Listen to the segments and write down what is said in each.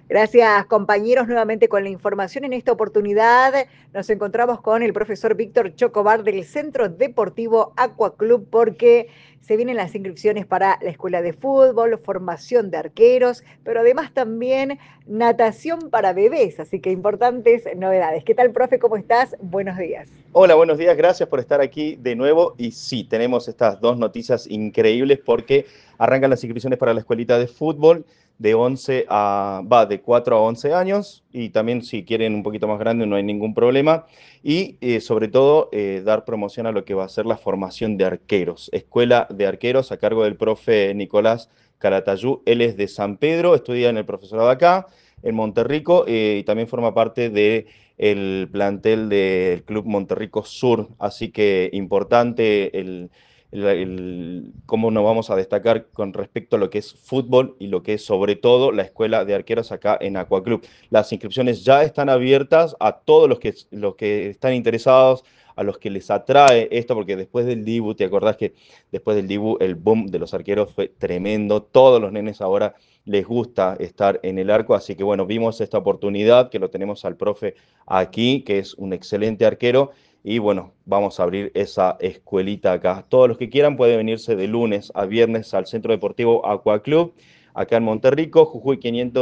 Gracias, compañeros, nuevamente con la información. En esta oportunidad nos encontramos con el profesor Víctor Chocobar del Centro Deportivo Aqua Club porque se vienen las inscripciones para la escuela de fútbol, formación de arqueros, pero además también natación para bebés, así que importantes novedades. ¿Qué tal, profe? ¿Cómo estás? Buenos días. Hola, buenos días, gracias por estar aquí de nuevo. Y sí, tenemos estas dos noticias increíbles porque arrancan las inscripciones para la escuelita de fútbol de 4 a 11 años y también si quieren un poquito más grande no hay ningún problema. Y sobre todo dar promoción a lo que va a ser la formación de arqueros. Escuela de arqueros a cargo del profe Nicolás Calatayú. Él es de San Pedro, estudia en el profesorado acá, en Monterrico, y también forma parte de el plantel del Club Monterrico Sur, así que importante cómo nos vamos a destacar con respecto a lo que es fútbol y lo que es sobre todo la escuela de arqueros acá en Aqua Club. Las inscripciones ya están abiertas a todos los que están interesados, a los que les atrae esto, porque después del Dibu, ¿te acordás que después del Dibu el boom de los arqueros fue tremendo? Todos los nenes ahora les gusta estar en el arco, así que bueno, vimos esta oportunidad que lo tenemos al profe aquí, que es un excelente arquero, y bueno, vamos a abrir esa escuelita acá. Todos los que quieran pueden venirse de lunes a viernes al Centro Deportivo Aqua Club, acá en Monterrico, Jujuy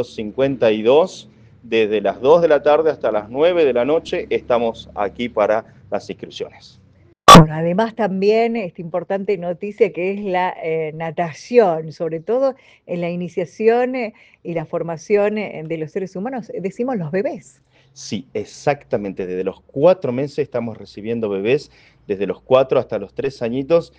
552, desde las 2 de la tarde hasta las 9 de la noche, estamos aquí para las inscripciones. Bueno, además también esta importante noticia que es la natación, sobre todo en la iniciación y la formación de los seres humanos, decimos los bebés. Sí, exactamente. Desde los 4 meses estamos recibiendo bebés, desde los 4 hasta los 3 añitos.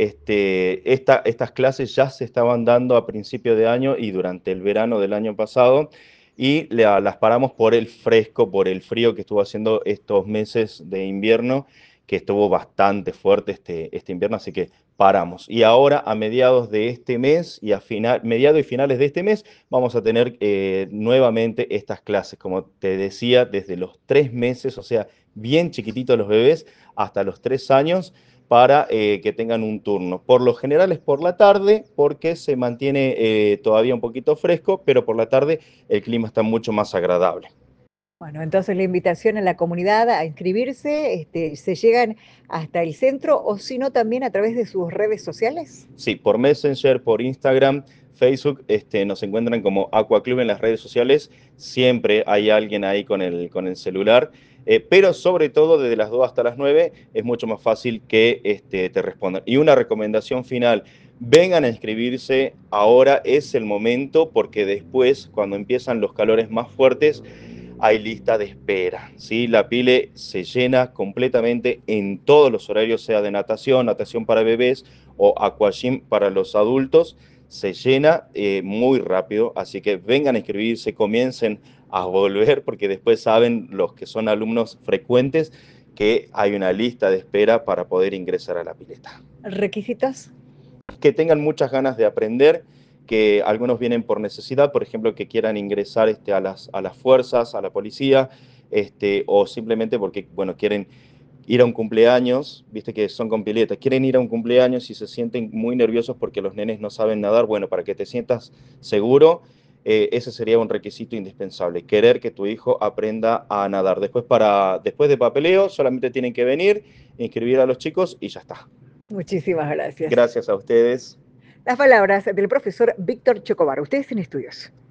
Estas clases ya se estaban dando a principio de año y durante el verano del año pasado y las paramos por el fresco, por el frío que estuvo haciendo estos meses de invierno, que estuvo bastante fuerte este invierno, así que paramos. Y ahora a mediados de este mes y mediados y finales de este mes vamos a tener nuevamente estas clases, como te decía, desde los 3 meses, o sea, bien chiquititos los bebés, hasta los 3 años, para que tengan un turno. Por lo general es por la tarde, porque se mantiene todavía un poquito fresco, pero por la tarde el clima está mucho más agradable. Bueno, entonces la invitación a la comunidad a inscribirse, se llegan hasta el centro o si no también a través de sus redes sociales. Sí, por Messenger, por Instagram, Facebook, nos encuentran como Aqua Club en las redes sociales. Siempre hay alguien ahí con el celular, pero sobre todo desde las 2 hasta las 9 es mucho más fácil que te respondan. Y una recomendación final, vengan a inscribirse, ahora es el momento porque después, cuando empiezan los calores más fuertes, hay lista de espera, ¿sí? La pile se llena completamente en todos los horarios, sea de natación, natación para bebés o aquagym para los adultos, se llena muy rápido, así que vengan a inscribirse, comiencen a volver, porque después saben los que son alumnos frecuentes que hay una lista de espera para poder ingresar a la pileta. ¿Requisitos? Que tengan muchas ganas de aprender, que algunos vienen por necesidad, por ejemplo, que quieran ingresar a las fuerzas, a la policía, o simplemente porque, bueno, quieren ir a un cumpleaños, viste que son con piletas, quieren ir a un cumpleaños y se sienten muy nerviosos porque los nenes no saben nadar. Bueno, para que te sientas seguro, ese sería un requisito indispensable, querer que tu hijo aprenda a nadar. Después de papeleo, solamente tienen que venir, inscribir a los chicos y ya está. Muchísimas gracias. Gracias a ustedes. Las palabras del profesor Víctor Chocobar. Ustedes en estudios.